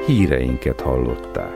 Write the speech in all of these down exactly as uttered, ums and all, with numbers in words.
híreinket hallották.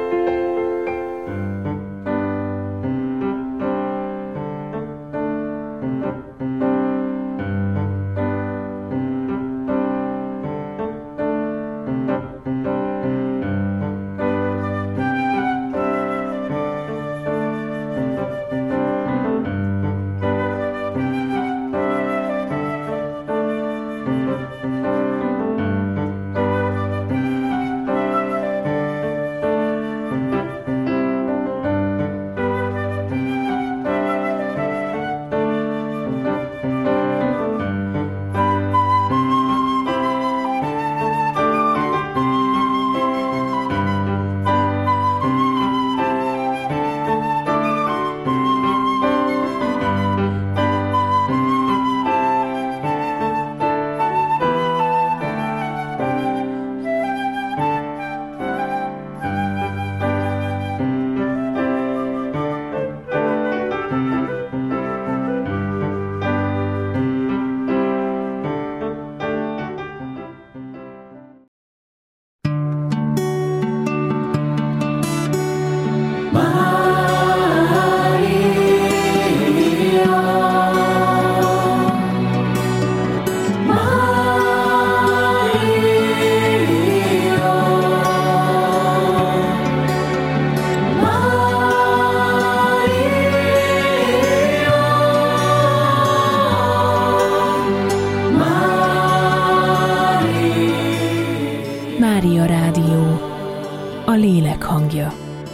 Mária Rádió, a lélek hangja.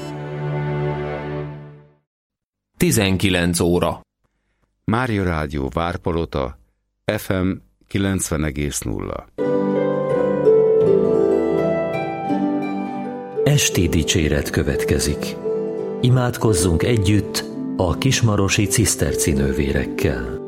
tizenkilenc óra. Mária Rádió Várpalota, ef em kilencven egész nulla. Esti dicséret következik. Imádkozzunk együtt a kismarosi ciszterci nővérekkel.